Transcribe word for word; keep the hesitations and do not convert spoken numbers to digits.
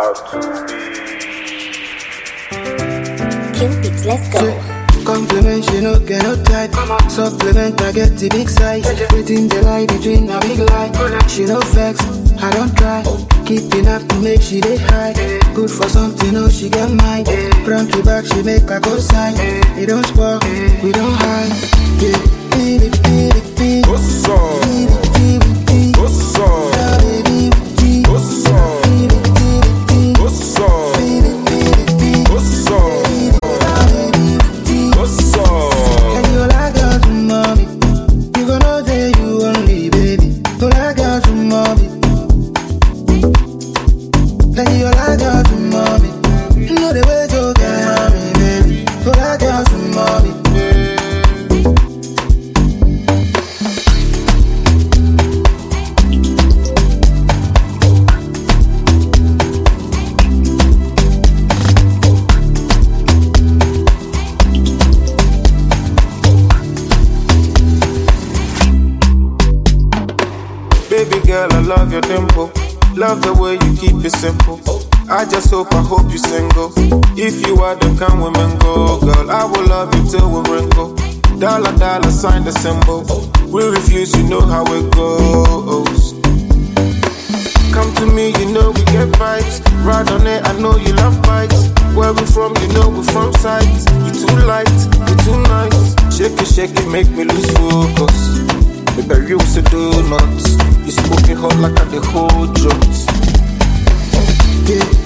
about to be. Cupid, let's go. Compliment, she no get no type. Supplement, I get the big size. Within the lie between a big lie. She no vex, I don't try. Keep enough to make she dey high. Good for something, oh she get mine. Front to back, she make a go sign. It don't spoil, we don't hide. Yeah, beat it, beat it, beat it. What's up? Beat it, beat it, beat it. What's up? Yeah, baby, beat it. What's up? Beat it, beat it, beat it. What's up? Beat it, beat it, beat it. What's up? What's up? And you like girl to mommy. You gonna say you only, baby. You like girl to mommy. And you like girl to mommy. You know the way to get me, baby. You like girl to mommy. Baby girl, I love your dimple. Love the way you keep it simple. I just hope, I hope you single. If you are the kind women go, girl, I will love you till we wrinkle. Dollar, dollar, sign the symbol. We refuse, you know how it goes. Come to me, you know we get vibes. Ride on it, I know you love bites. Where we from, you know we from sight. You too light, you too nice. Shake it, shake it, make me lose focus. Baby, you say do not. You smoking hot like I the whole drugs. Yeah.